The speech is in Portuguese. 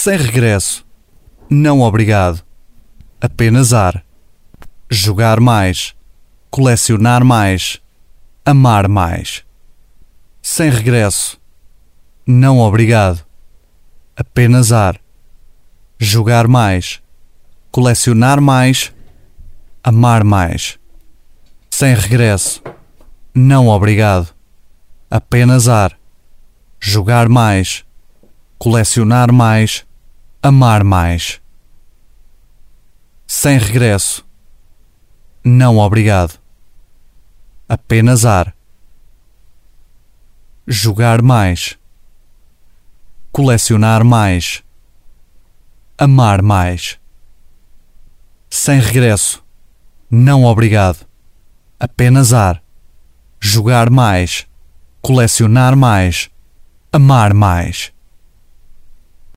Sem regresso. Não obrigado. Apenas ar. Jogar mais. Colecionar mais. Amar mais. Sem regresso. Não obrigado. Apenas ar. Jogar mais. Colecionar mais. Amar mais. Sem regresso. Não obrigado. Apenas ar. Jogar mais. Colecionar mais. Amar mais. Sem regresso. Não obrigado. Apenas ar. Jogar mais. Colecionar mais. Amar mais. Sem regresso. Não obrigado. Apenas ar. Jogar mais. Colecionar mais. Amar mais.